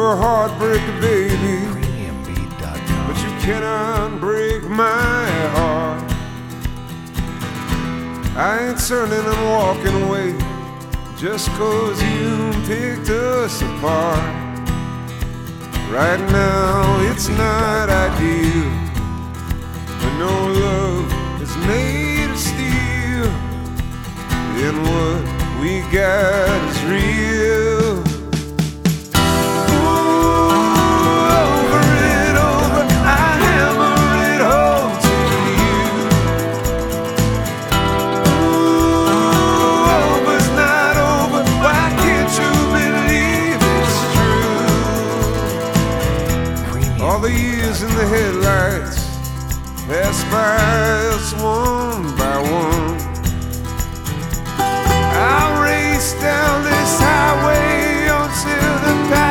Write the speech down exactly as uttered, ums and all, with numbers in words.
a heartbreaker, baby, premium beat dot com. but you cannot break my heart. I ain't turning and walking away just 'cause you picked us apart. Right now it's not ideal, but no love is made of steel, and what we got is real. All the years in the headlights pass by us one by one. I'll race down this highway until the past